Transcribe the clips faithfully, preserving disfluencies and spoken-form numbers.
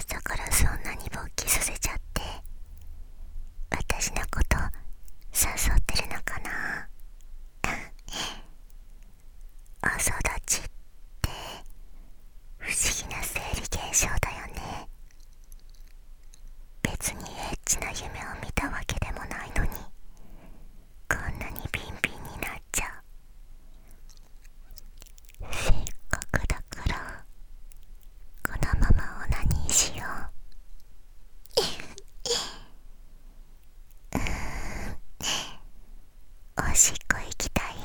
朝からそんなに勃起させちゃって私のこと誘ってるのかな。朝立ちって不思議な生理現象だよね。別にエッチな夢を見たわけでもないのにこんなにビンビンになっちゃう。せっかくだからこのままオナニーしよう。うーんおしっこ行きたい。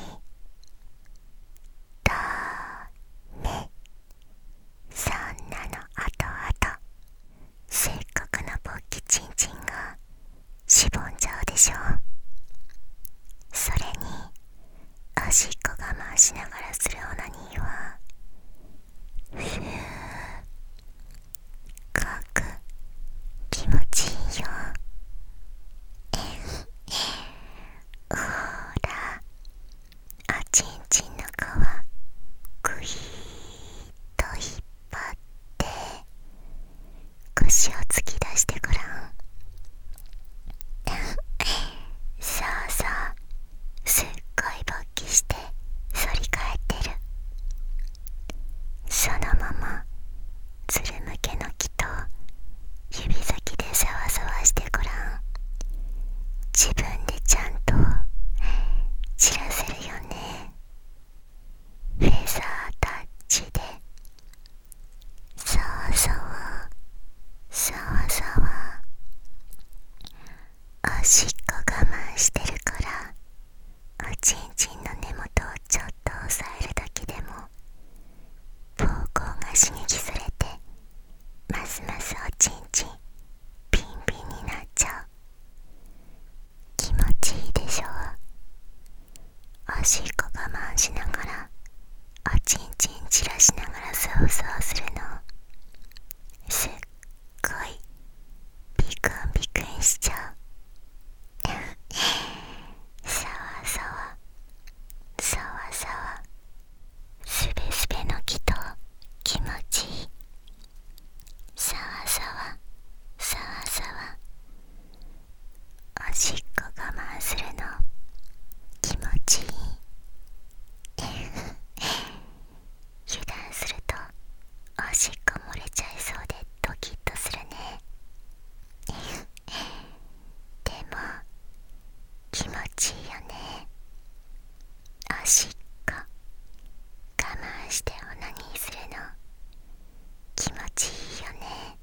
だね、そんなのあとあと。せっかくの勃起チンチンがしぼんじゃうでしょ。それにおしっこ我慢しながらするオナニーはふぅかく気持ちいいよ。ほらおちんちんの皮グイーッと引っ張って腰を突き出してごらん。そうそう、すっごい勃起して反り返ってる。そのままつるむけの木と指先でさわさわしてごらん。自分でちゃんと散らせるよね。フェザータッチでさわさわさわさわ。おしっこ我慢してるからおちんちんの根元をちょっと押さえるだけでも膀胱が刺激されてますますおちんちんピンピンになっちゃう。気持ちいいでしょ。おしっこ我慢しながらおちんちん散らしながらそうそうするのすっごいビクンビクンしちゃう。さわさわさわさわすべすべの木と気持ちいい。さわさわさわさわおしっこ我慢するの気持ちいい。油断するとおしっこ漏れちゃいそうでドキッとするね。でも気持ちいいよね。おしっこ我慢してオナニーするの気持ちいいよね。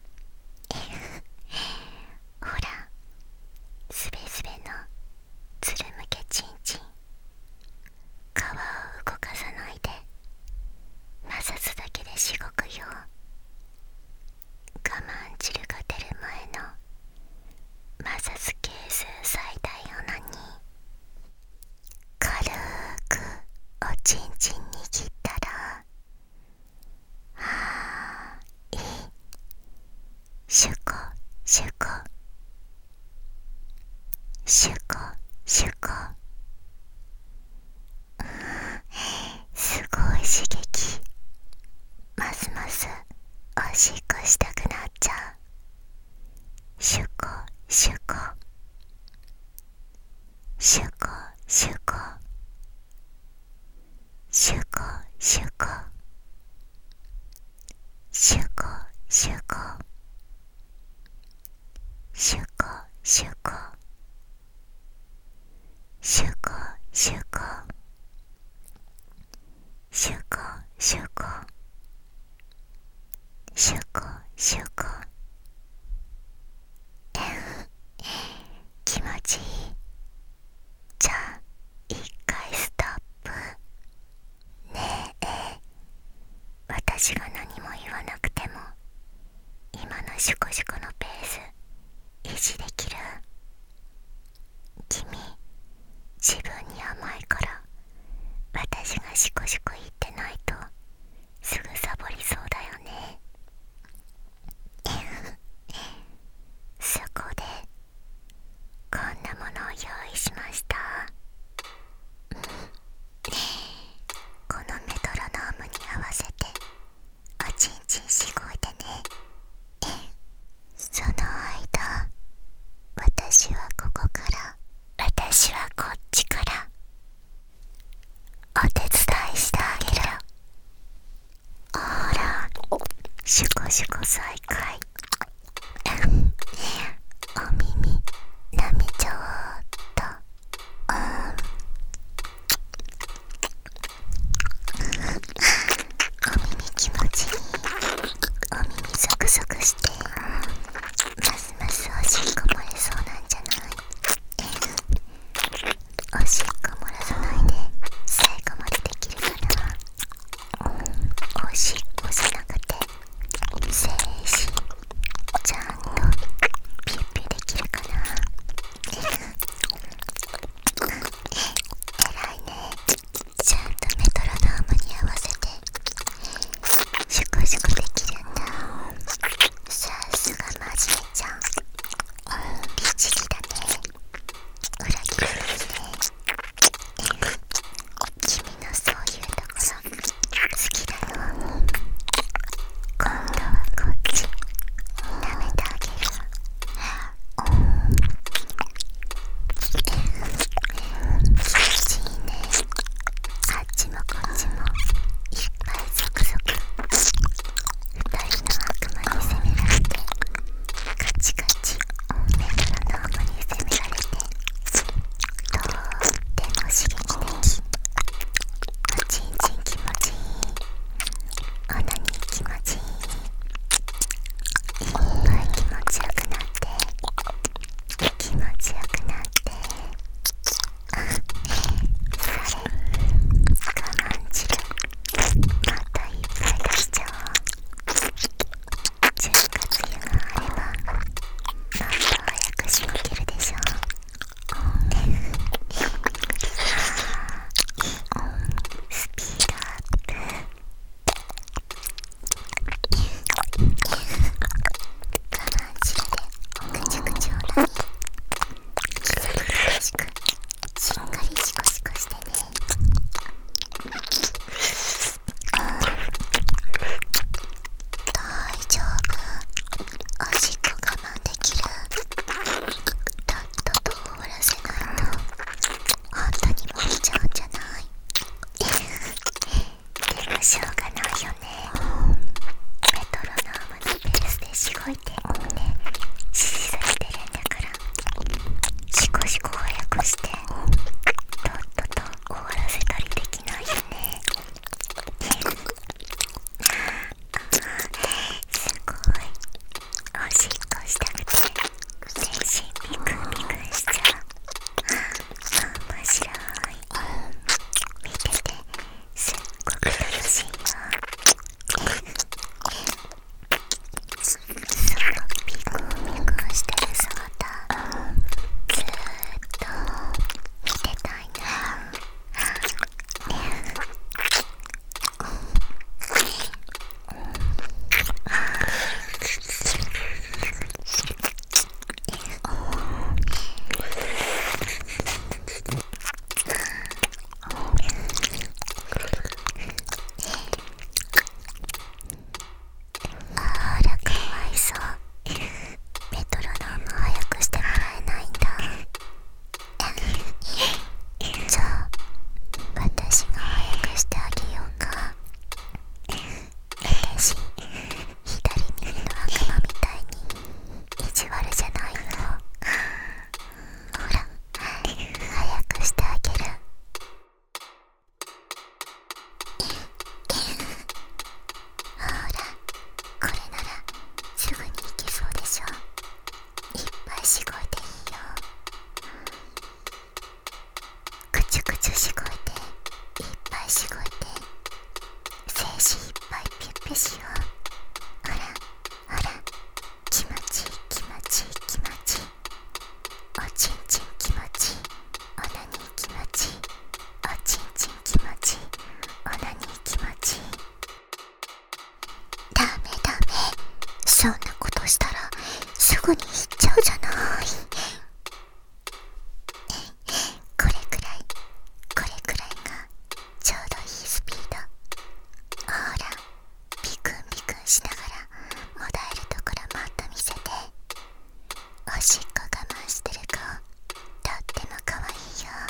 ほらすべすべのつるむけちんちん、皮を動かさないで摩擦だけでしごくよ。我慢汁が出る前の摩擦係数最大オナニー。軽くおちんちん握ったらはーいシュコシュコシュコシュコ、うん、すごい刺激。ますますおしっこしたくなっちゃう。シュコシュコシュコシュコシュコシュコシュコシュコシュコシュコシュコシュコシュコシュコシュコシュコ気持ちいい。じゃあ一回ストップ。ねえ私が何も言わなくても今のシュコシュコのペース維持できる？君自分に甘いから私がシコシコ言ってないとすぐサボりそうだよね。そこでこんなものを用意しました。このメトロノームに合わせておちんちんしごいてね。 しごいて、いっぱいしごいて、精子いっぱいピュッピュしよう。ほらほら、気持ちいい気持ちいい気持ちいい。おちんちん気持ちいい、オナニー気持ちいい。おちんちん気持ちいい、オナニー気持ちいい。ダメダメ、そんなことしたらすぐに行っちゃうじゃない。これくらいこれくらいがちょうどいいスピード。ほら、ビクンビクンしながらもだえるところもっと見せて。おしっこ我慢してる子、とってもかわいいよ。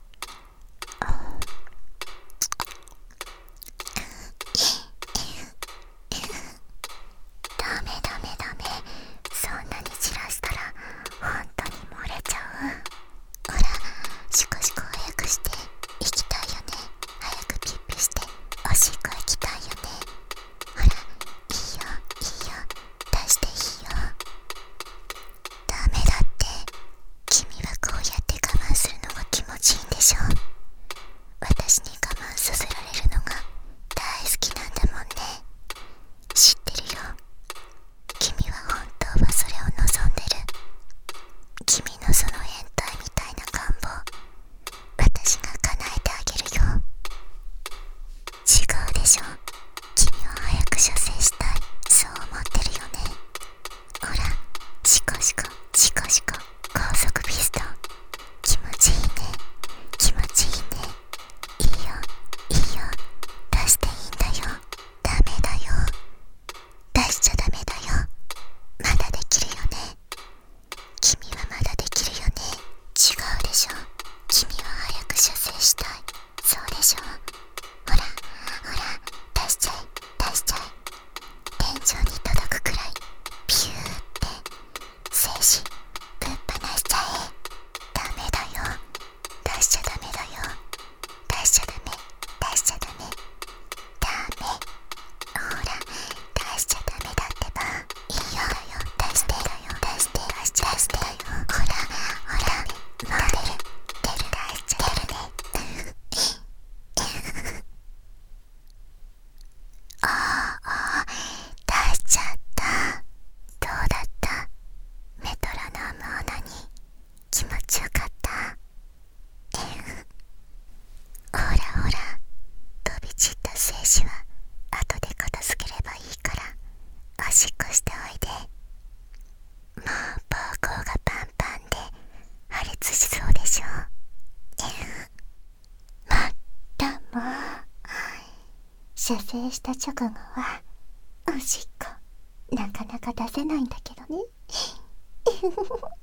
ダメダメダメ、そんなに散らしたら本当に漏れちゃう。ほら、シコシコ早くして行きたいよね。早くピッピしておしっこ行きたいよね。ほら、いいよいいよ、出していいよ。ダメだって、君はこうやって我慢するのが気持ちいいんでしょ。私に我慢させられるのが大好きなんだもんね。知ってるよ。君は本当はそれを望んでる。君のその変態みたいな願望、私が叶えてあげるよ。違うでしょ。君は早く射精したい、そう思ってるよね。ほら、シコシコシコシコ、高速ピストン、気持ちいいね気持ちいいね。いいよいいよ、出していいんだよ。ダメだよ、出しちゃダメだよ。まだできるよね。君はまだできるよね。違うでしょ。君は早く射精したい、そうでしょ。ほらほら、出しちゃえ出しちゃえ。天井に届くくらいピューって精子ぶっ放しちゃえ。ダメだよ、出しちゃダメだよ。出しちゃダメ出しちゃダメダメ。ほら、出しちゃダメだってば。いいよ出してだよ、出して出して出してだよ。ほらほら、もう出る出る、出しちゃ出るね。ああ、出しちゃった。どうだった？メトロノームオナニー、気持ちよかった？ほらほら、飛び散った精子は後で片付ければいいから、おしっこしておいで。もう膀胱がパンパンで破裂しそうでしょ。まったもう、射精した直後はおしっこなかなか出せないんだけどね。